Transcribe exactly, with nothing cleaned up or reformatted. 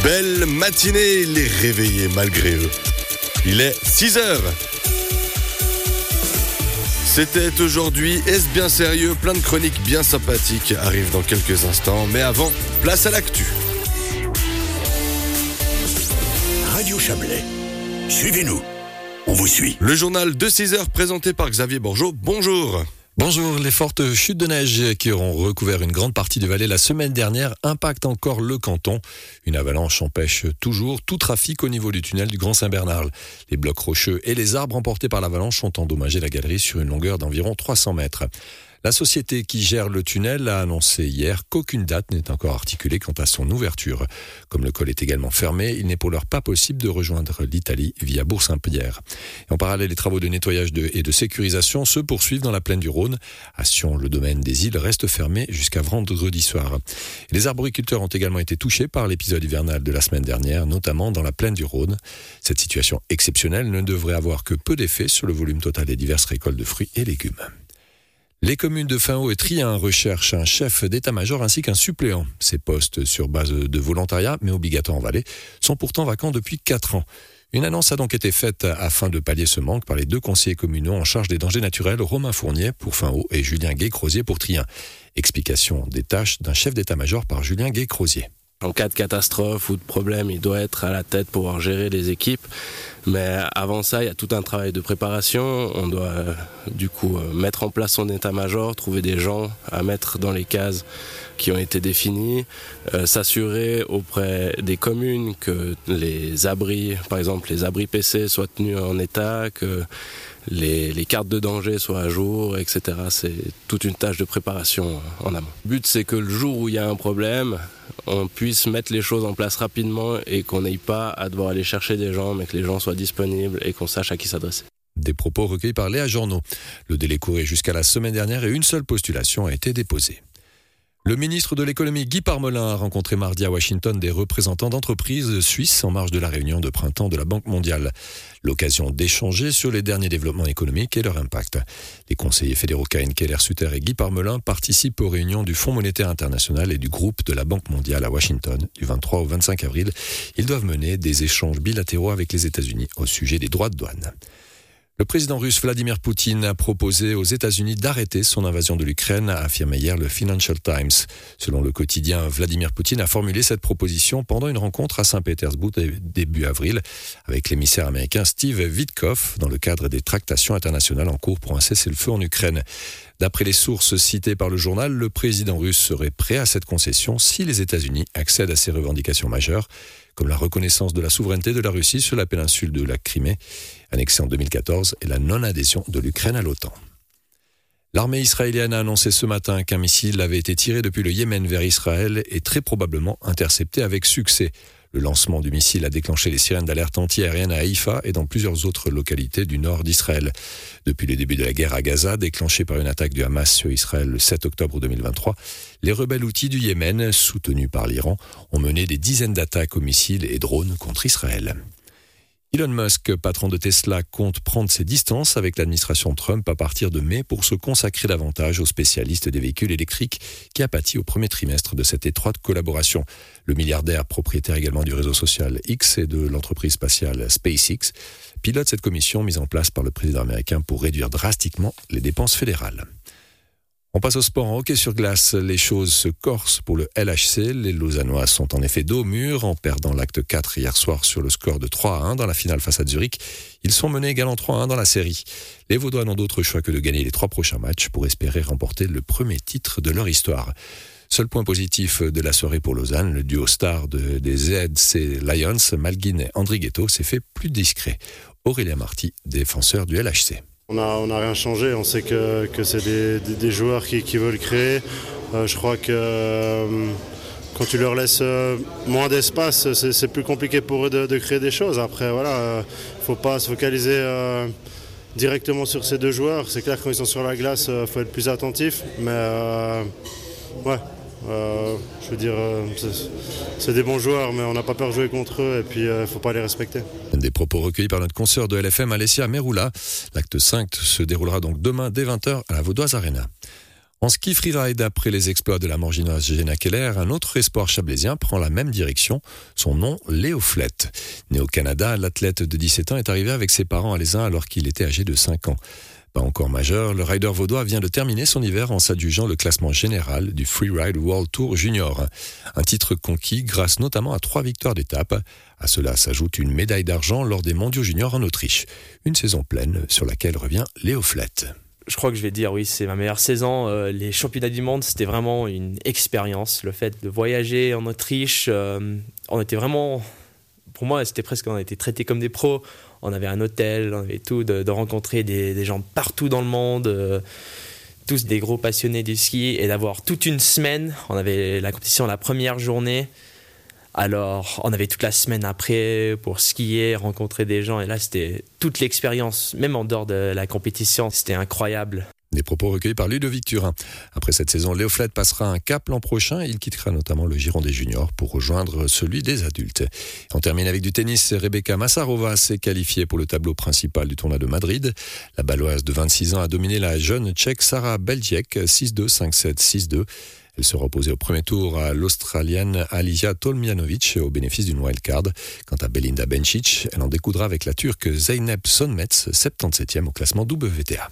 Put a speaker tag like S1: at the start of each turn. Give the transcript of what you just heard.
S1: Belle matinée, les réveillés malgré eux. Il est six heures. C'était aujourd'hui, est-ce bien sérieux? Plein de chroniques bien sympathiques arrivent dans quelques instants. Mais avant, place à l'actu.
S2: Radio Chablais, suivez-nous, on vous suit.
S1: Le journal de six heures présenté par Xavier Bourgeot. Bonjour.
S3: Bonjour, les fortes chutes de neige qui auront recouvert une grande partie du Valais la semaine dernière impactent encore le canton. Une avalanche empêche toujours tout trafic au niveau du tunnel du Grand Saint-Bernard. Les blocs rocheux et les arbres emportés par l'avalanche ont endommagé la galerie sur une longueur d'environ trois cents mètres. La société qui gère le tunnel a annoncé hier qu'aucune date n'est encore articulée quant à son ouverture. Comme le col est également fermé, il n'est pour l'heure pas possible de rejoindre l'Italie via Bourg-Saint-Pierre. Et en parallèle, les travaux de nettoyage de, et de sécurisation se poursuivent dans la plaine du Rhône. À Sion, le domaine des îles reste fermé jusqu'à vendredi soir. Et les arboriculteurs ont également été touchés par l'épisode hivernal de la semaine dernière, notamment dans la plaine du Rhône. Cette situation exceptionnelle ne devrait avoir que peu d'effet sur le volume total des diverses récoltes de fruits et légumes. Les communes de Finhaut et Trien recherchent un chef d'état-major ainsi qu'un suppléant. Ces postes sur base de volontariat, mais obligatoires en Valais, sont pourtant vacants depuis quatre ans. Une annonce a donc été faite afin de pallier ce manque par les deux conseillers communaux en charge des dangers naturels, Romain Fournier pour Finhaut et Julien Gay-Crozier pour Trien. Explication des tâches d'un chef d'état-major par Julien Gay-Crozier.
S4: En cas de catastrophe ou de problème, il doit être à la tête pour pouvoir gérer les équipes. Mais avant ça, il y a tout un travail de préparation. On doit euh, du coup euh, mettre en place son état-major, trouver des gens à mettre dans les cases qui ont été définies, euh, s'assurer auprès des communes que les abris, par exemple les abris P C, soient tenus en état, que les, les cartes de danger soient à jour, et cetera. C'est toute une tâche de préparation en amont. Le but, c'est que le jour où il y a un problème, on puisse mettre les choses en place rapidement et qu'on n'aille pas à devoir aller chercher des gens, mais que les gens soient disponibles et qu'on sache à qui s'adresser.
S3: Des propos recueillis par Léa Journeau. Le délai courait jusqu'à la semaine dernière et une seule postulation a été déposée. Le ministre de l'économie Guy Parmelin a rencontré mardi à Washington des représentants d'entreprises suisses en marge de la réunion de printemps de la Banque mondiale. L'occasion d'échanger sur les derniers développements économiques et leur impact. Les conseillers fédéraux Karin Keller-Sutter et Guy Parmelin participent aux réunions du Fonds monétaire international et du groupe de la Banque mondiale à Washington du vingt-trois au vingt-cinq avril. Ils doivent mener des échanges bilatéraux avec les États-Unis au sujet des droits de douane. Le président russe Vladimir Poutine a proposé aux États-Unis d'arrêter son invasion de l'Ukraine, a affirmé hier le Financial Times. Selon le quotidien, Vladimir Poutine a formulé cette proposition pendant une rencontre à Saint-Pétersbourg début avril avec l'émissaire américain Steve Witkoff dans le cadre des tractations internationales en cours pour un cessez-le-feu en Ukraine. D'après les sources citées par le journal, le président russe serait prêt à cette concession si les États-Unis accèdent à ses revendications majeures, comme la reconnaissance de la souveraineté de la Russie sur la péninsule de la Crimée, annexée en deux mille quatorze, et la non-adhésion de l'Ukraine à l'OTAN. L'armée israélienne a annoncé ce matin qu'un missile avait été tiré depuis le Yémen vers Israël et très probablement intercepté avec succès. Le lancement du missile a déclenché les sirènes d'alerte anti-aérienne à Haïfa et dans plusieurs autres localités du nord d'Israël. Depuis le début de la guerre à Gaza, déclenchée par une attaque du Hamas sur Israël le sept octobre deux mille vingt-trois, les rebelles houthis du Yémen, soutenus par l'Iran, ont mené des dizaines d'attaques aux missiles et drones contre Israël. Elon Musk, patron de Tesla, compte prendre ses distances avec l'administration Trump à partir de mai pour se consacrer davantage aux spécialistes des véhicules électriques qui a pâti au premier trimestre de cette étroite collaboration. Le milliardaire, propriétaire également du réseau social X et de l'entreprise spatiale SpaceX, pilote cette commission mise en place par le président américain pour réduire drastiquement les dépenses fédérales. On passe au sport en hockey sur glace. Les choses se corsent pour le L H C. Les Lausannois sont en effet dos au mur en perdant l'acte quatre hier soir sur le score de trois à un dans la finale face à Zurich. Ils sont menés également trois à un dans la série. Les Vaudois n'ont d'autre choix que de gagner les trois prochains matchs pour espérer remporter le premier titre de leur histoire. Seul point positif de la soirée pour Lausanne, le duo star de, des Z C Lions, Malguin et Andrighetto, s'est fait plus discret. Aurélien Marty, défenseur du L H C.
S5: On n'a on a rien changé, on sait que, que c'est des, des, des joueurs qui, qui veulent créer. Euh, je crois que euh, quand tu leur laisses euh, moins d'espace, c'est, c'est plus compliqué pour eux de, de créer des choses. Après, voilà, il euh, ne faut pas se focaliser euh, directement sur ces deux joueurs. C'est clair que quand ils sont sur la glace, il euh, faut être plus attentif. Mais euh, ouais, euh, je veux dire, euh, c'est, c'est des bons joueurs, mais on n'a pas peur de jouer contre eux et puis il euh, ne faut pas les respecter.
S3: Des propos recueillis par notre consoeur de L F M, Alessia Meroula. L'acte cinq se déroulera donc demain dès vingt heures à la Vaudoise Arena. En ski freeride, après les exploits de la Morginoise Jenna Keller, un autre espoir chablaisien prend la même direction. Son nom, Léo Flett. Né au Canada, l'athlète de dix-sept ans est arrivé avec ses parents à l'Aisin alors qu'il était âgé de cinq ans. Pas encore majeur, le rider vaudois vient de terminer son hiver en s'adjugeant le classement général du Freeride World Tour Junior. Un titre conquis grâce notamment à trois victoires d'étape. À cela s'ajoute une médaille d'argent lors des mondiaux juniors en Autriche. Une saison pleine sur laquelle revient Léo Flett.
S6: Je crois que je vais dire oui, c'est ma meilleure saison. Euh, les championnats du monde, c'était vraiment une expérience. Le fait de voyager en Autriche, euh, on était vraiment... Pour moi, c'était presque, on a été traités comme des pros. On avait un hôtel, on avait tout, de, de rencontrer des, des gens partout dans le monde, euh, tous des gros passionnés du ski, et d'avoir toute une semaine. On avait la compétition la première journée, alors on avait toute la semaine après pour skier, rencontrer des gens, et là c'était toute l'expérience, même en dehors de la compétition, c'était incroyable.
S3: Des propos recueillis par Ludovic Turin. Après cette saison, Léo Flett passera un cap l'an prochain. Il quittera notamment le giron des juniors pour rejoindre celui des adultes. On termine avec du tennis. Rebecca Massarova s'est qualifiée pour le tableau principal du tournoi de Madrid. La Baloise de vingt-six ans a dominé la jeune Tchèque Sara Beljic six deux, cinq sept, six deux. Elle sera opposée au premier tour à l'Australienne Alija Tomljanovic au bénéfice d'une wildcard. Quant à Belinda Bencic, elle en découdra avec la Turque Zeynep Sönmez, soixante-dix-septième au classement W T A.